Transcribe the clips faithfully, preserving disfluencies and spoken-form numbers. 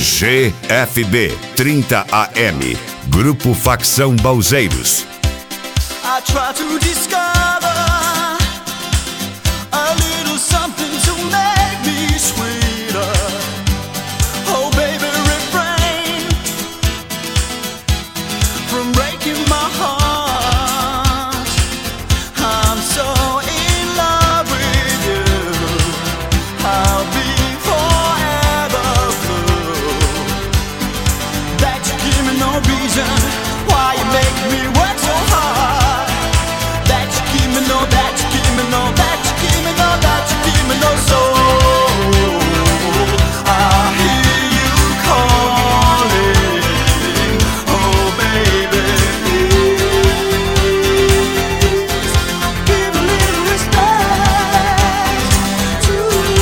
G F B trinta A M, Grupo Facção Balzeiros. I try to discover a little something to make me sweeter. Oh baby, refrain from breaking my heart. I'm so in love with you. I'll be forever blue. That you give me no reason why you make me work so hard. That you give me no, that you give me no, that you give me no, that you give me no soul. I hear you calling, oh baby, please give a little respect to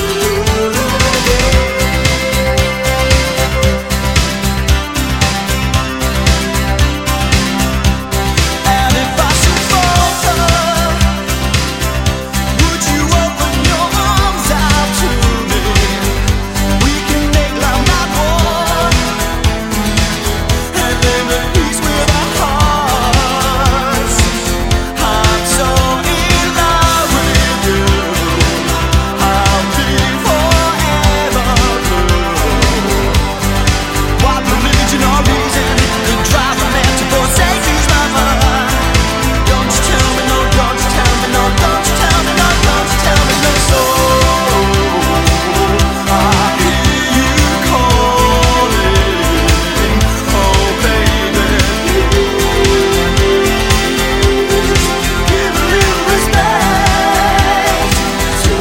And if I should falter, would you open your arms out to me? We can make love not war, and live in peace with our hearts. I'm so in love with you. I'll be forever blue. What religion or reason could drive a man to forsake his lover? Don't you tell me no, don't you tell me no, don't you tell me no, don't you tell me no soul. I hear you calling, oh baby, please give a little respect to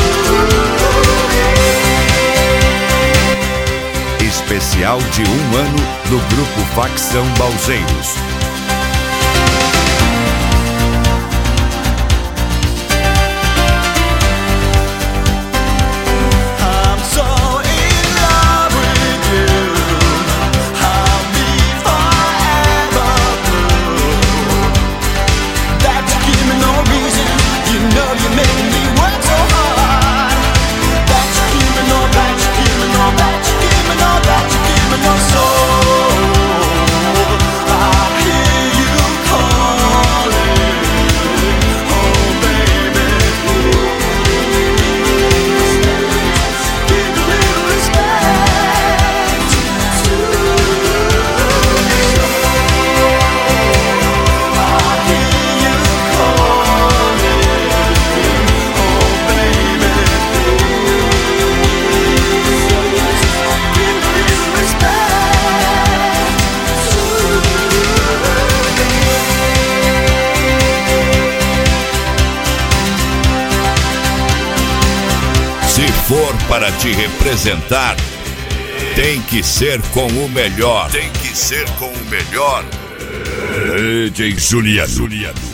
me. Especial de um ano do Grupo Facção Balzeiros. I'm so in love with you. I'll be forever blue. That you give me no reason. You know you're making me work so hard. That you give me no, that you give me no, that you give me no, that you give me no soul. I hear you calling, oh baby, give a little respect to me. I hear you calling, oh baby, give a little respect to Se for para te representar, tem que ser com o melhor. Tem que ser com o melhor. D J Juliano.